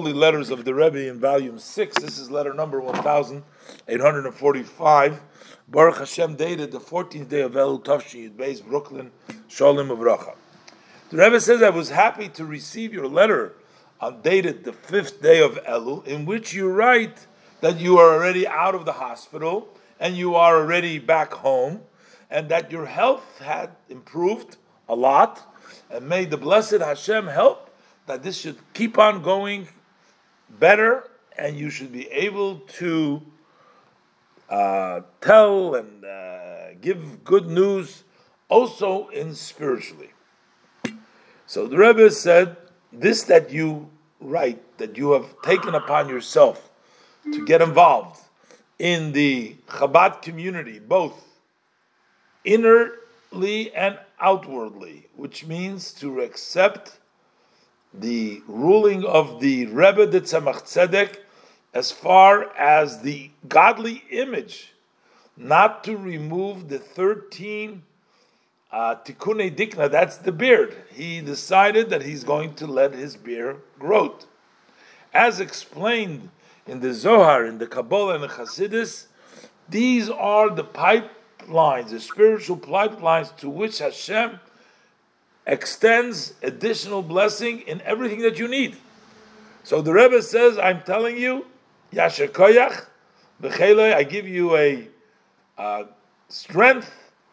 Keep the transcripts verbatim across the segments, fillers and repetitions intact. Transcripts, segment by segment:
holy letters of the Rebbe in volume six. This is letter number one thousand eight hundred forty-five. Baruch Hashem, dated the fourteenth day of Elul, Tavshin Yud Beis, Brooklyn, Shalom Uvracha. The Rebbe says, I was happy to receive your letter on dated the fifth day of Elul, in which you write that you are already out of the hospital and you are already back home, and that your health had improved a lot, and may the blessed Hashem help that this should keep on going better, and you should be able to uh, tell and uh, give good news also in spiritually. So the Rebbe said, this that you write, that you have taken upon yourself to get involved in the Chabad community, both innerly and outwardly, which means to accept the ruling of the Rebbe de Tzemach Tzedek as far as the godly image, not to remove the thirteen uh, Tikkunei Dikna, that's the beard. He decided that he's going to let his beard grow. As explained in the Zohar, in the Kabbalah and the Chassidus, these are the pipelines, the spiritual pipelines to which Hashem extends additional blessing in everything that you need. So the Rebbe says, I'm telling you, Yasher Koyach, B'cheloi, I give you a uh, strength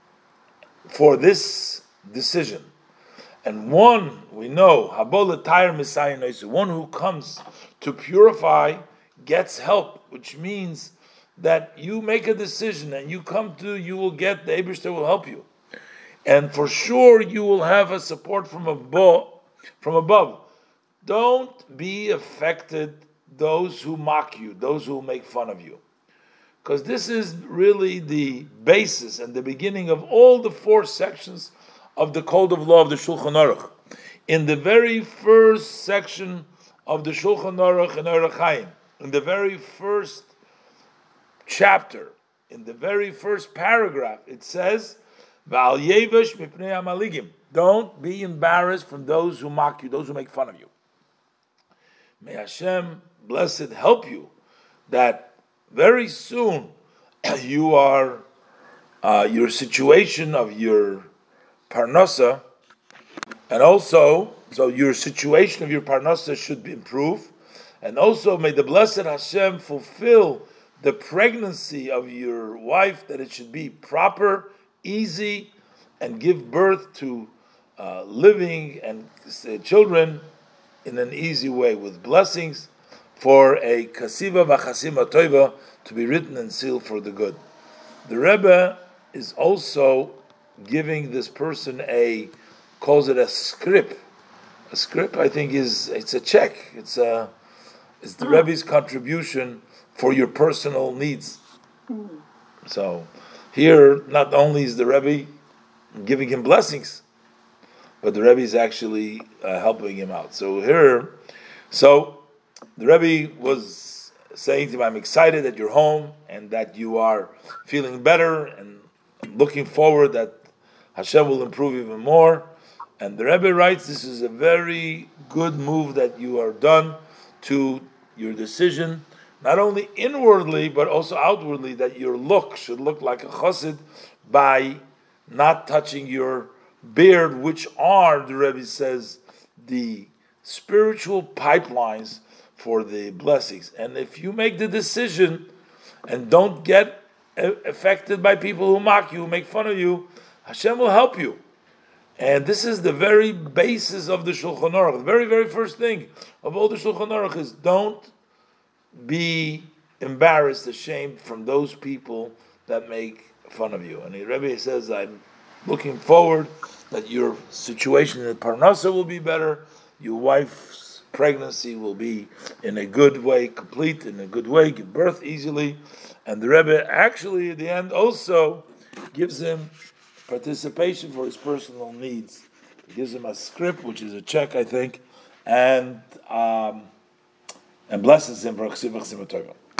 for this decision. And one, we know, Habol L'Tayr Messiah Noisu, one who comes to purify gets help, which means that you make a decision and you come to, you will get, the Eibishter will help you. And for sure you will have a support from above. From above. Don't be affected, those who mock you, those who make fun of you. Because this is really the basis and the beginning of all the four sections of the Code of Law of the Shulchan Aruch. In the very first section of the Shulchan Aruch and Orach Chaim, in the very first chapter, in the very first paragraph, it says, V'al yevesh mipnei hamaligim. Don't be embarrassed from those who mock you, those who make fun of you. May Hashem, blessed, help you that very soon you are, uh, your situation of your parnasa, and also, so your situation of your parnasa should improve, and also may the blessed Hashem fulfill the pregnancy of your wife, that it should be proper, easy, and give birth to uh, living and uh, children in an easy way, with blessings for a kasiva v'chasima toiva to be written and sealed for the good. The Rebbe is also giving this person a, calls it a script. A script, I think, is it's a check. It's a, it's the Rebbe's contribution for your personal needs. So here, not only is the Rebbe giving him blessings, but the Rebbe is actually uh, helping him out. So here, so the Rebbe was saying to him, I'm excited that you're home and that you are feeling better and looking forward that Hashem will improve even more. And the Rebbe writes, this is a very good move that you are done to your decision, not only inwardly, but also outwardly, that your look should look like a chassid by not touching your beard, which are, the Rebbe says, the spiritual pipelines for the blessings. And if you make the decision and don't get affected by people who mock you, who make fun of you, Hashem will help you. And this is the very basis of the Shulchan Aruch. The very, very first thing of all the Shulchan Aruch is don't be embarrassed, ashamed from those people that make fun of you. And the Rebbe says, I'm looking forward that your situation in the Parnasa will be better, your wife's pregnancy will be in a good way, complete in a good way, give birth easily. And the Rebbe actually at the end also gives him participation for his personal needs. He gives him a script, which is a check, I think, and um, and blesses him for Chasiv Chasiv Torah.